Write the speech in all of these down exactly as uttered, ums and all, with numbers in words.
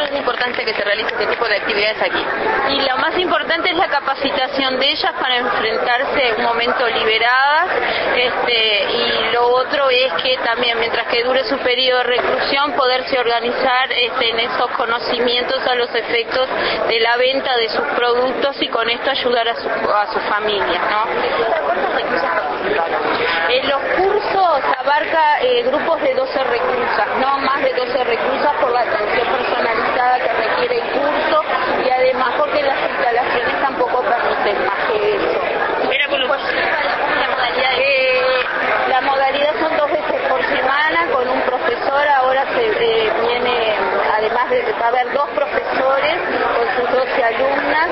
es la importancia que se realice este tipo de actividades aquí? Y lo más importante es la capacitación de ellas para enfrentarse un momento liberadas, este, y lo otro es que también mientras que dure su periodo de reclusión poderse organizar este, en esos conocimientos a los efectos de la venta de sus productos y con esto ayudar a su, a su familia, ¿no? ¿Cuántos reclusas participaron? En los cursos abarca eh, grupos de doce reclusas, no más de doce reclusas por la atención personalizada que requiere el curso y además porque las instalaciones tampoco permiten más que eso. Mira, con los... ¿Cómo es la modalidad? Eh, la modalidad son dos veces por semana con un profesor, ahora se eh, viene, además de, va a haber dos profesores con sus doce alumnas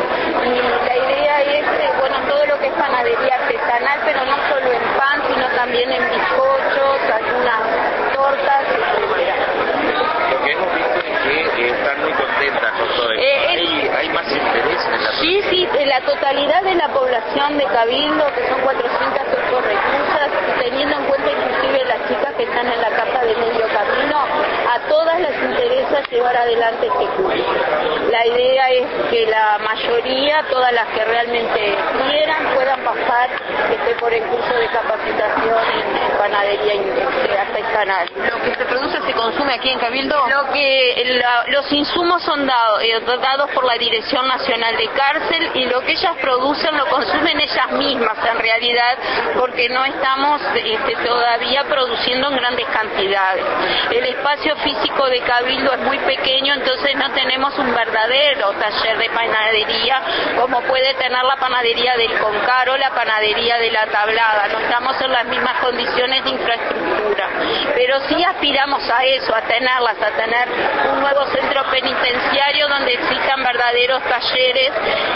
y la idea es, eh, bueno, todo lo que es panadería artesanal, pero no solo en pan, sino también en bizcochos, algunas tortas, etcétera. Lo que hemos visto es que eh, están muy contentas con todo esto. Eh, ¿Hay, ¿Hay más interés en la Sí, sí, en la totalidad de la población de Cabildo, que son cuatrocientas ocho reclusas, teniendo en cuenta inclusive las chicas que están en la capa de medio camino, a todas les interesa llevar adelante este curso. La idea es que la mayoría, todas las que realmente quieran, puedan pasar este, por el curso de capacitación en, en panadería este, artesanal. ¿Lo que se produce se consume aquí en Cabildo? Lo que la, los insumos son dados, eh, dados por la Dirección Nacional de Cárcel y lo que ellas producen lo consumen ellas mismas en realidad, porque no estamos este, todavía produciendo en grandes cantidades. El espacio físico de Cabildo es muy pequeño, entonces no tenemos un verdadero taller de panadería como puede tener la panadería del Concar o la panadería de la Tablada. No estamos en las mismas condiciones de infraestructura, pero sí aspiramos a eso, a tenerlas, a tener un nuevo centro penitenciario donde existan verdaderos talleres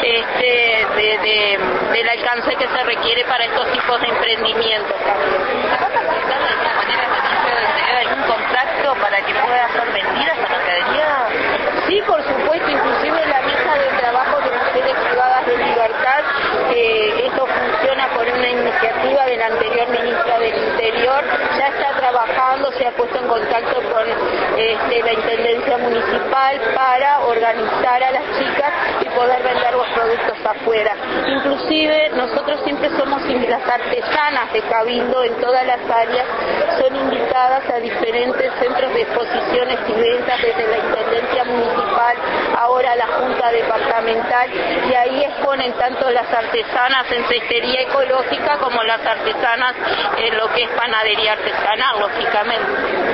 este, de, de, del alcance que se requiere para estos tipos de emprendimientos también. ¿Se va a capacitar de alguna manera el Ministerio de tener algún contacto para que pueda ser vendida esta mercadería? Sí, por supuesto, inclusive la mesa de trabajo de mujeres privadas de libertad, eh, esto funciona por una iniciativa de la anterior ministra del Interior, ya está trabajando, se ha puesto en contacto con este, la Intendencia Municipal para organizar a las chicas y poder vender los productos afuera. Inclusive nosotros siempre somos las artesanas de Cabildo en todas las áreas, son invitadas a diferentes centros de exposiciones y ventas desde la Intendencia Municipal, ahora la Junta Departamental, y ahí exponen tanto las artesanas en cestería ecológica como las artesanas en lo que es panadería artesanal, lógicamente.